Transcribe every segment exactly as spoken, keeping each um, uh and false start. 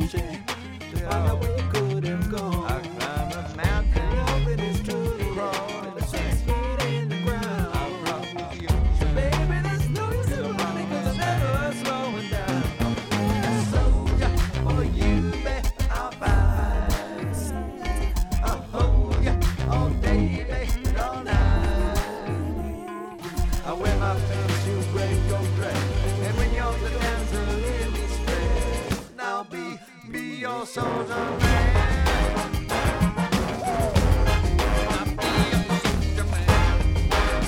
searching to find out where you could have gone. I climbed a mountain, Nothing is truly crawled the six feet in the ground. I rocked with you. So baby, there's no use in running 'cause I'm never slowing down. A soldier for you, babe, I'll fight. I'll hold you all day, babe, all night. I wear my pants, you break your dress, and when you're the damsel in distress, I'll be, be your soldier man. I'll be your soldier man.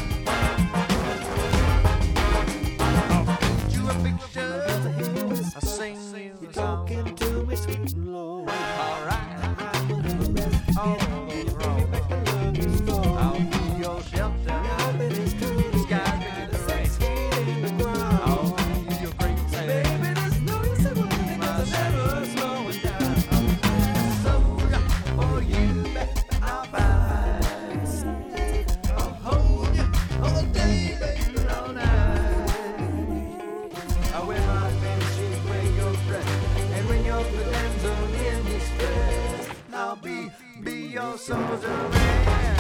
I'll paint you a picture, I'll sing you You're a song. talking to me sweet and low. Alright, I'm gonna rest all again. those Bring me wrongs. back to love you strong. I'll be your shelter. Nothing is truly Sky's bigger the than six feet in the ground. I'll be your great sailor. Baby, there's no use in running 'cause I'm never slowing down. A soldier for you, babe, I'll fight. I'll hold you all day, baby, all night. I wear my fancy, wear your dress, and when you're the damsel in distress, I'll be, be your soldier man.